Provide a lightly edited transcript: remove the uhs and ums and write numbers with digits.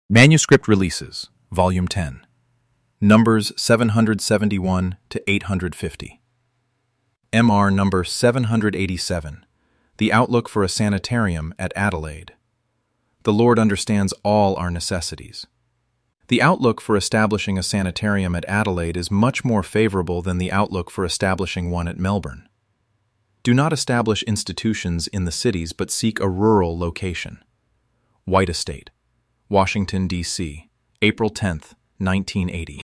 Manuscript Releases, Volume 10, Numbers 771 to 850. MR Number 787, The Outlook for a Sanitarium at Adelaide. The Lord understands all our necessities. The outlook for establishing a sanitarium at Adelaide is much more favorable than the outlook for establishing one at Melbourne. Do not establish institutions in the cities but seek a rural location. White Estate, Washington, D.C., April 10, 1980.